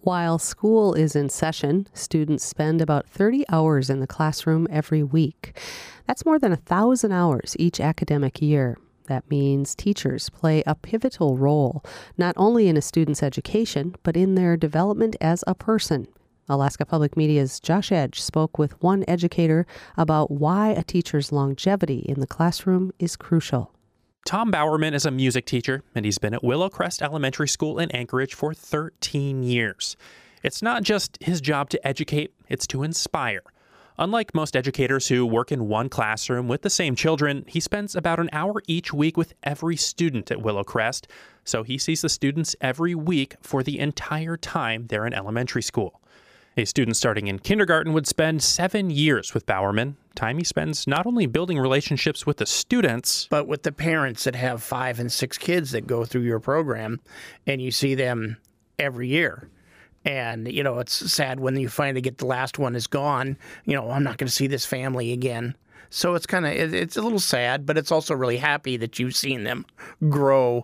While school is in session, students spend about 30 hours in the classroom every week. That's more than 1,000 hours each academic year. That means teachers play a pivotal role, not only in a student's education, but in their development as a person. Alaska Public Media's Josh Edge spoke with one educator about why a teacher's longevity in the classroom is crucial. Tom Bowerman is a music teacher, and he's been at Willow Crest Elementary School in Anchorage for 13 years. It's not just his job to educate, it's to inspire. Unlike most educators who work in one classroom with the same children, he spends about an hour each week with every student at Willow Crest, so he sees the students every week for the entire time they're in elementary school. A student starting in kindergarten would spend 7 years with Bowerman, time he spends not only building relationships with the students, but with the parents that have 5 and 6 kids that go through your program, and you see them every year. And, it's sad when you finally get the last one is gone. I'm not going to see this family again. So it's it's a little sad, but it's also really happy that you've seen them grow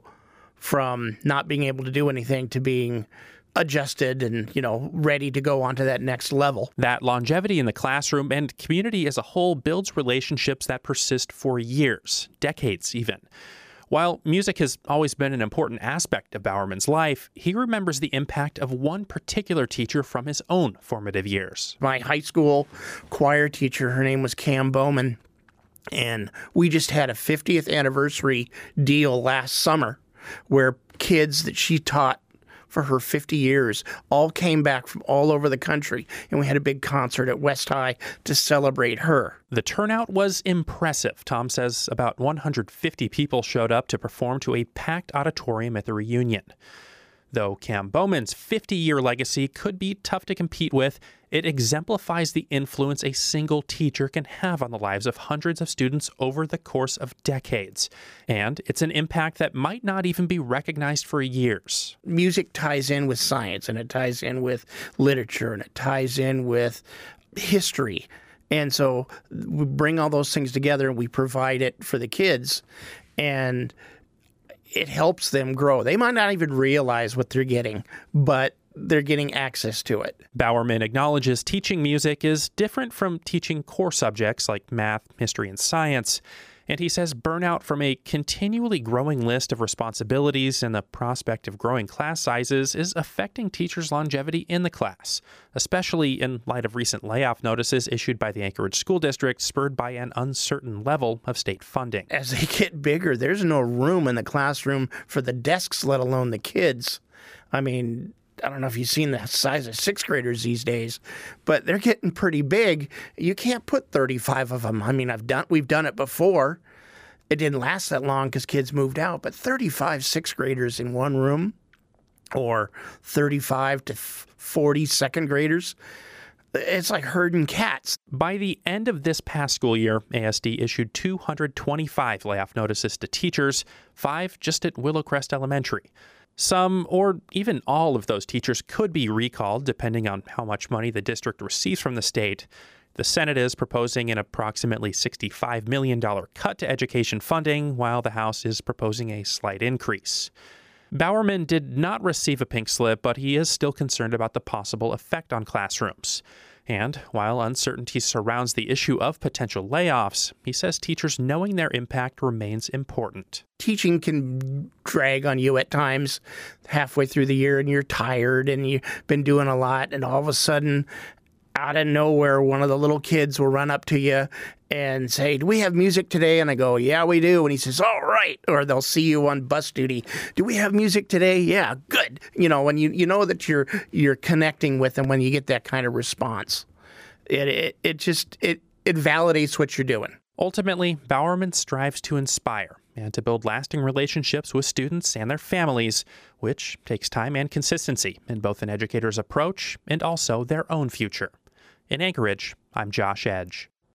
from not being able to do anything to being adjusted and, ready to go on to that next level. That longevity in the classroom and community as a whole builds relationships that persist for years, decades even. While music has always been an important aspect of Bowerman's life, he remembers the impact of one particular teacher from his own formative years. My high school choir teacher, her name was Cam Bowman, and we just had a 50th anniversary deal last summer where kids that she taught for her 50 years all came back from all over the country, and we had a big concert at West High to celebrate her. The turnout was impressive. Tom says about 150 people showed up to perform to a packed auditorium at the reunion. Though Cam Bowman's 50-year legacy could be tough to compete with, it exemplifies the influence a single teacher can have on the lives of hundreds of students over the course of decades. And it's an impact that might not even be recognized for years. Music ties in with science, and it ties in with literature, and it ties in with history. And so we bring all those things together and we provide it for the kids, and it helps them grow. They might not even realize what they're getting, but they're getting access to it. Bowerman acknowledges teaching music is different from teaching core subjects like math, history, and science. And he says burnout from a continually growing list of responsibilities and the prospect of growing class sizes is affecting teachers' longevity in the class, especially in light of recent layoff notices issued by the Anchorage School District, spurred by an uncertain level of state funding. As they get bigger, there's no room in the classroom for the desks, let alone the kids. I don't know if you've seen the size of 6th graders these days, but they're getting pretty big. You can't put 35 of them. We've done it before. It didn't last that long because kids moved out, but 35 6th graders in one room, or 35 to 40 2nd graders, it's like herding cats. By the end of this past school year, ASD issued 225 layoff notices to teachers, 5 just at Willow Crest Elementary. Some or even all of those teachers could be recalled depending on how much money the district receives from the state. The Senate is proposing an approximately $65 million cut to education funding, while the House is proposing a slight increase. Bowerman did not receive a pink slip, but he is still concerned about the possible effect on classrooms. And while uncertainty surrounds the issue of potential layoffs, he says teachers knowing their impact remains important. Teaching can drag on you at times halfway through the year, and you're tired and you've been doing a lot, and all of a sudden, out of nowhere, one of the little kids will run up to you and say, "Do we have music today?" And I go, "Yeah, we do." And he says, "All right." Or they'll see you on bus duty. "Do we have music today?" "Yeah, good." When you know that you're connecting with them when you get that kind of response. It validates what you're doing. Ultimately, Bowerman strives to inspire and to build lasting relationships with students and their families, which takes time and consistency in both an educator's approach and also their own future. In Anchorage, I'm Josh Edge.